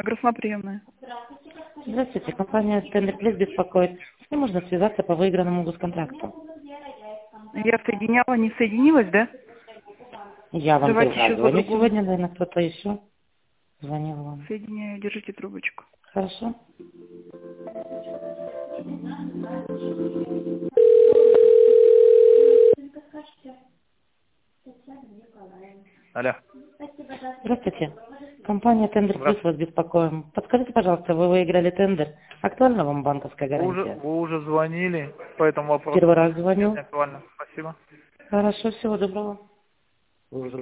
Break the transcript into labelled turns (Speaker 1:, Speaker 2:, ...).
Speaker 1: Агросмотриемная.
Speaker 2: Здравствуйте, компания Тендер Плюс беспокоит. С кем можно связаться по выигранному госконтракту?
Speaker 1: Я соединяла, не соединилась, да?
Speaker 2: Я вам
Speaker 1: Давайте
Speaker 2: первый раз
Speaker 1: еще
Speaker 2: звоню
Speaker 1: по-другому.
Speaker 2: сегодня, наверное, кто-то еще звонил вам.
Speaker 1: Соединяю, держите трубочку.
Speaker 2: Хорошо?
Speaker 3: Алло.
Speaker 2: Здравствуйте. Компания Тендер Плюс
Speaker 3: Здравствуйте.
Speaker 2: вас беспокоим. Подскажите, пожалуйста, вы выиграли тендер. Актуальна вам банковская гарантия?
Speaker 3: Вы уже звонили по этому вопросу.
Speaker 2: Первый раз
Speaker 3: Нет,
Speaker 2: звоню.
Speaker 3: не актуально. Спасибо.
Speaker 2: Хорошо, всего доброго.